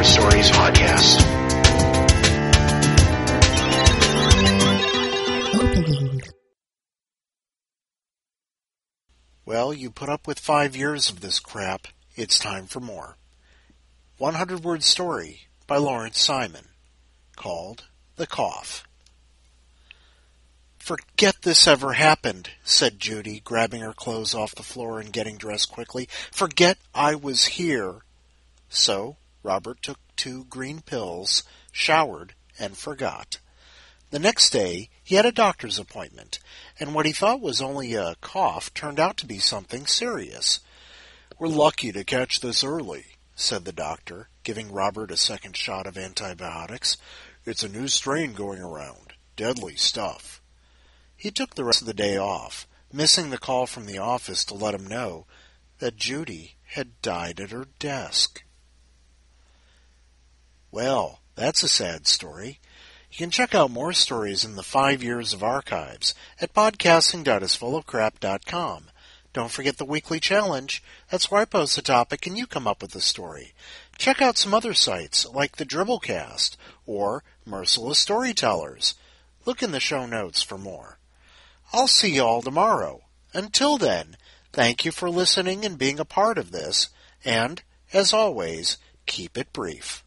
Word Stories podcast. Well, you put up with 5 years of this crap. It's time for more. 100-word story by Lawrence Simon, called The Cough. "Forget this ever happened," said Judy, grabbing her clothes off the floor and getting dressed quickly. "Forget I was here." So Robert took 2 green pills, showered, and forgot. The next day, he had a doctor's appointment, and what he thought was only a cough turned out to be something serious. "We're lucky to catch this early," said the doctor, giving Robert a second shot of antibiotics. "It's a new strain going around. Deadly stuff." He took the rest of the day off, missing the call from the office to let him know that Judy had died at her desk. Well, that's a sad story. You can check out more stories in the 5 years of archives at podcasting.isfullofcrap.com. Don't forget the weekly challenge. That's where I post a topic and you come up with a story. Check out some other sites like the Dribblecast or Merciless Storytellers. Look in the show notes for more. I'll see you all tomorrow. Until then, thank you for listening and being a part of this, and, as always, keep it brief.